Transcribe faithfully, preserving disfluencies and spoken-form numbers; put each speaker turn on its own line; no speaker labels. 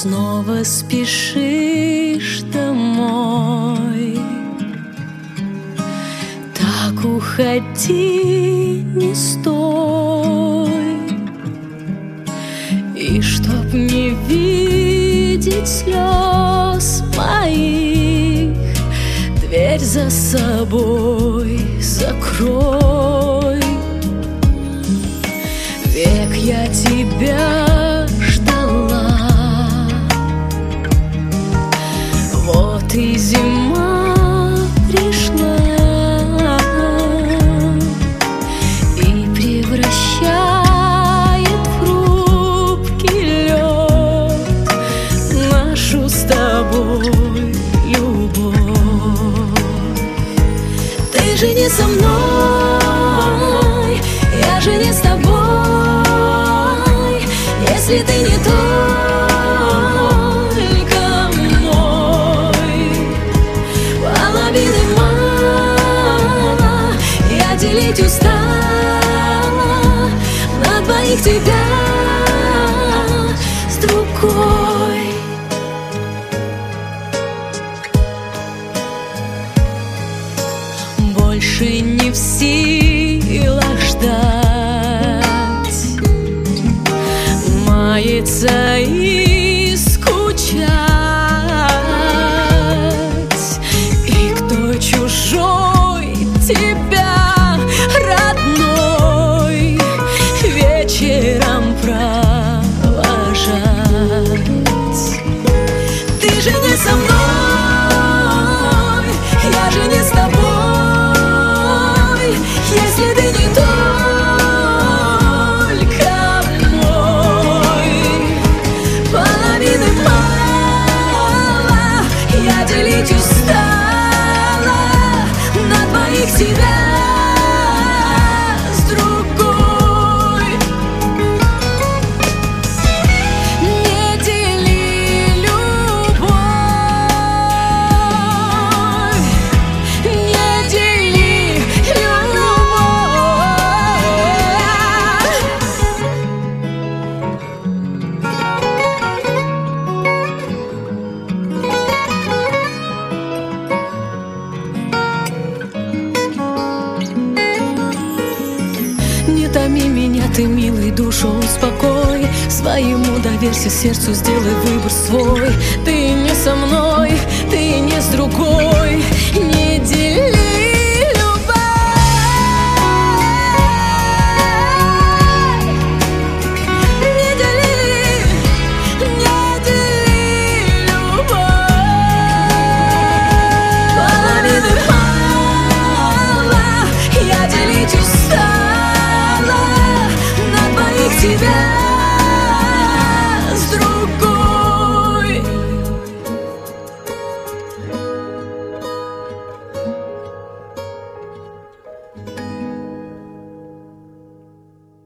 снова спешишь домой. Так уходи, не стой. И чтоб не видеть слез моих, дверь за собой закрой. Век я тебя ждала, вот и зима пришла и превращает в хрупкий лед нашу с тобой любовь. Ты же не со мной, я же не с тобой. Если ты не только мой, половины мало, я делить устала на двоих тебя с другой. Больше не в силах ждать, маяться и скучать. И кто чужой тебя родной вечером провожать. Ты же не со мной, я же не с тобой. Если ты не только мой, половины мало, я делить устала на двоих тебя с другой. Не дели любовь, не дели Не томи меня, ты, милый, душу успокой. Своему доверься, сердцу сделай выбор свой. Ты не со мной, ты не с другой. Не дели